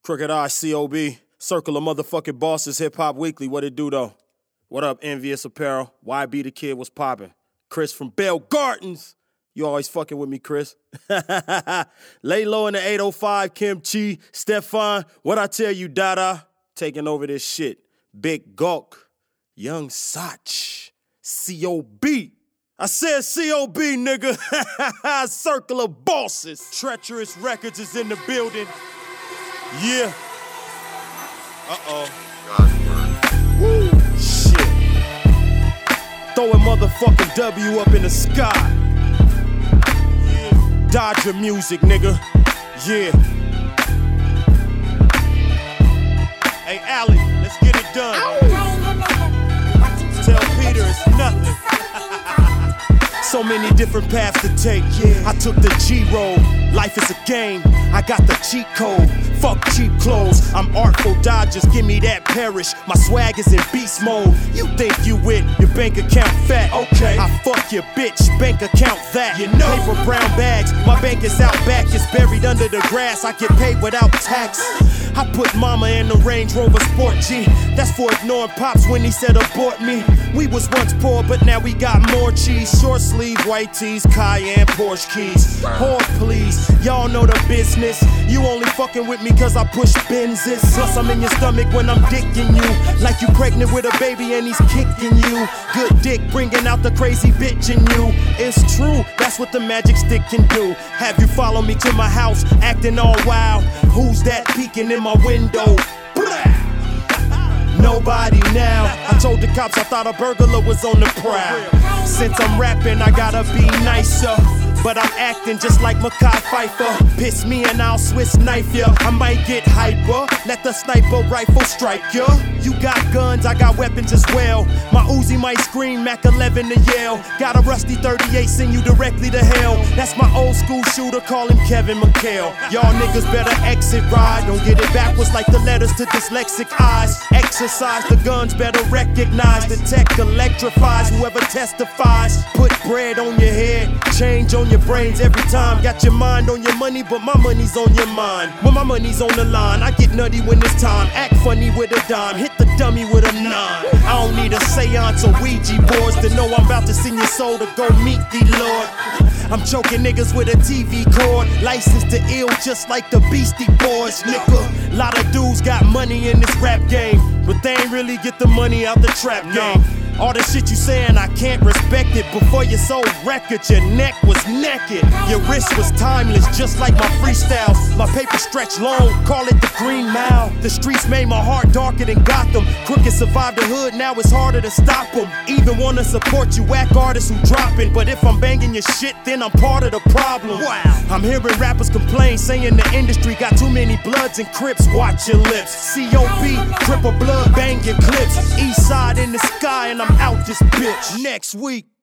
Crooked Eye, COB, Circle of Motherfucking Bosses, Hip Hop Weekly. What it do, though? What up, Envious Apparel? YB the Kid was popping. Chris from Bell Gardens. You always fucking with me, Chris. Lay low in the 805, Kim Chi, Stefan. What I tell you, Dada? Taking over this shit. Big Gawk, Young Sach, COB. I said COB, nigga. Circle of Bosses. Treacherous Records is in the building. Yeah. Uh-oh. Woo. Shit. Throwing motherfucking W up in the sky. Yeah. Dodger music, nigga. Yeah. Hey, Allie, let's get it done. Tell Peter it's nothing. So many different paths to take. Yeah. I took the G road. Life is a game. I got the cheat code. Fuck cheap clothes. I'm artful Dodgers. Give me that perish. My swag is in beast mode. You think you with your bank account fat? Okay. I fuck your bitch. Bank account that. You know. Paper brown bags. My bank is out back. It's buried under the grass. I get paid without tax. I put mama in the Range Rover Sport G. That's for ignoring pops when he said abort me. We was once poor, but now we got more cheese. Short sleeve, white tees, Cayenne, Porsche keys. Whore, please, y'all know the business. You only fucking with me cause I push Benzes. Plus I'm in your stomach when I'm dicking you. Like you pregnant with a baby and he's kicking you. Good dick bringing out the crazy bitch in you. It's true, that's what the magic stick can do. Have you follow me to my house, acting all wild. Who's that peeking in my window? Nobody now. I told the cops I thought a burglar was on the prowl. Since I'm rapping, I gotta be nicer. But I'm acting just like Mekhi Phifer. Piss me and I'll Swiss knife ya. I might get hyper. Let the sniper rifle strike ya. You got guns, I got weapons as well. My Uzi might scream Mac 11 to Yale. Got a rusty 38, send you directly to hell. That's my old school shooter, call him Kevin McHale. Y'all niggas better exit ride. Don't get it backwards like the letters to dyslexic eyes. Exercise, the guns better recognize. The tech electrifies whoever testifies. Put bread on your head, change on your brains every time. Got your mind on your money, but my money's on your mind. When my money's on the line, I get nutty when it's time. Act funny with a dime, hit the dummy with a 9. I don't need a seance or Ouija boards to know I'm about to send your soul to go meet the Lord. I'm choking niggas with a TV cord, licensed to ill just like the Beastie Boys, nigga. Lot of dudes got money in this rap game, but they ain't really get the money out the trap game. All the shit you saying, I can't respect it. Before your soul record, your neck was naked. Your wrist was timeless, just like my freestyles. My paper stretched long, call it the Green Mile. The streets made my heart darker than Gotham. Crooked survived the hood, now it's harder to stop them. Even wanna support you whack artists who dropping. But if I'm banging your shit, then I'm part of the problem. Wow. I'm hearing rappers complain, saying the industry got too many Bloods and Crips. Watch your lips. COB, Crip or Blood banging clips. East side in the sky and I'm out this bitch. Next week.